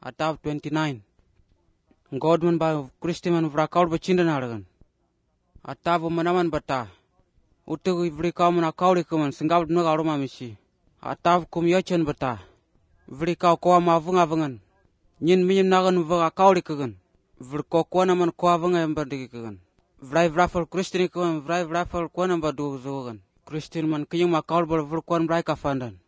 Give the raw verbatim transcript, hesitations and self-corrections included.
Ataf twenty-nine. God man ba Christian man vrakau bercinta naragan. Ataf manaman bata. Utuk vrikau man akau likuman singkau duna kau rumah misi. Ataf kum yachan bata. Vrikau kau ma vunga vungan. Nyin minyam nagan vga akau likugan. Vrikau kau naman kau vunga yang berdikikugan. Vray vrafal Christian ikuman vray vrafal kau namba du zugan. Christian man kiyung makau ber vrikuan vray kafandan.